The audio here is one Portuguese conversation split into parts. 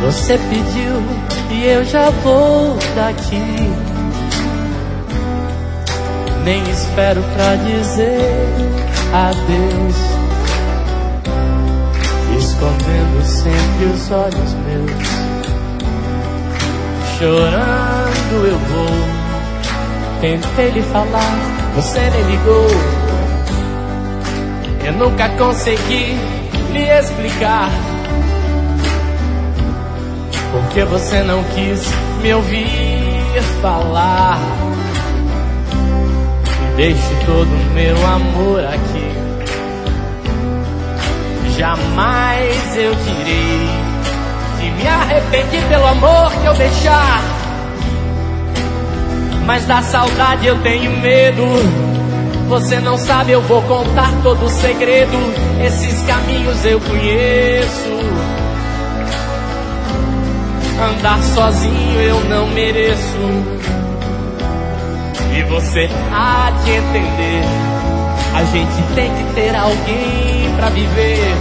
Você pediu e eu já vou daqui. Nem espero pra dizer adeus, escondendo sempre os olhos meus. Chorando eu vou. Tentei lhe falar, você nem ligou. Eu nunca consegui lhe explicar porque você não quis me ouvir falar. E deixo todo o meu amor aqui. Jamais eu direi que me arrependi pelo amor que eu deixar, mas da saudade eu tenho medo. Você não sabe, eu vou contar todo o segredo. Esses caminhos eu conheço. Andar sozinho eu não mereço. E você há de entender, a gente tem que ter alguém pra viver.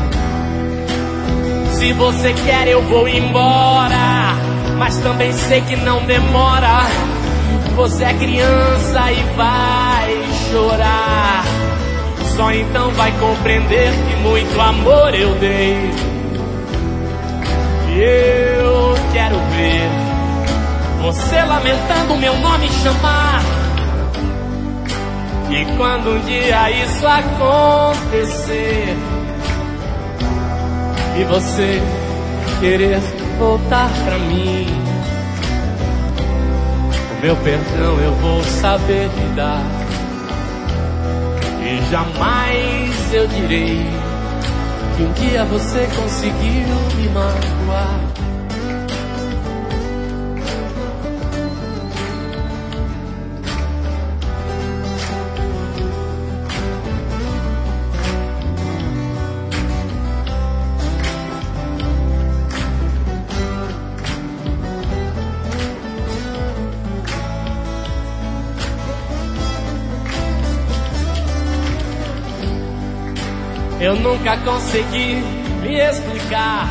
Se você quer eu vou embora, mas também sei que não demora. Você é criança e vai chorar. Só então vai compreender que muito amor eu dei. E eu quero ver você lamentando o meu nome chamar. E quando um dia isso acontecer e você querer voltar pra mim, o meu perdão eu vou saber lhe dar. E jamais eu direi que um dia você conseguiu me magoar. Eu nunca consegui me explicar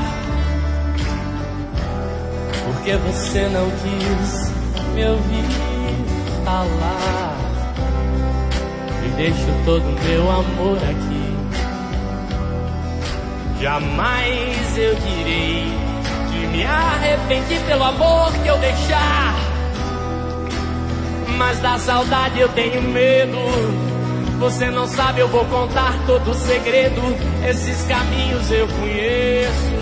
porque você não quis me ouvir falar. E deixo todo o meu amor aqui. Jamais eu direi que me arrependi pelo amor que eu deixar, mas da saudade eu tenho medo. Você não sabe, eu vou contar todo o segredo. Esses caminhos eu conheço.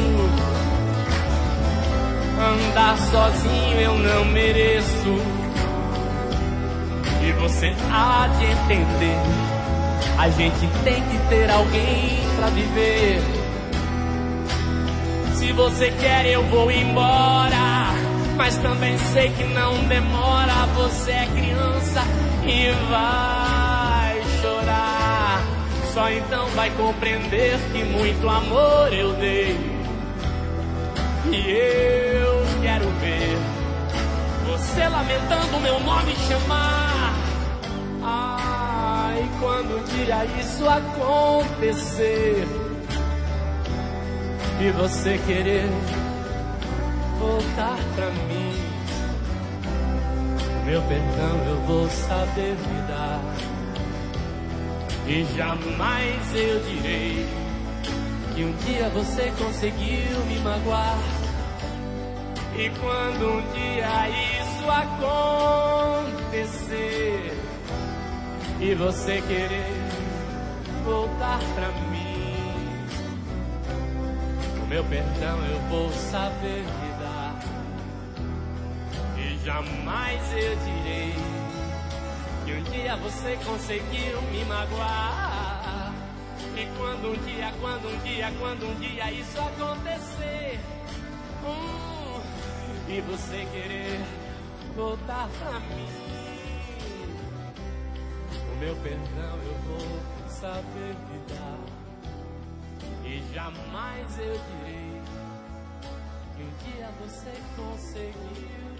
Andar sozinho eu não mereço. E você há de entender, a gente tem que ter alguém pra viver. Se você quer eu vou embora, mas também sei que não demora. Você é criança e vai chorar. Só então vai compreender que muito amor eu dei. E eu quero ver você lamentando meu nome chamar. Ai, quando um dia isso acontecer e você querer voltar pra mim, meu perdão eu vou saber lhe dar. E jamais eu direi que um dia você conseguiu me magoar. E quando um dia isso acontecer e você querer voltar pra mim, o meu perdão eu vou saber lhe dar. E jamais eu direi que um dia você conseguiu me magoar. E quando um dia isso acontecer, e você querer voltar pra mim, o meu perdão eu vou saber lhe dar. E jamais eu direi que um dia você conseguiu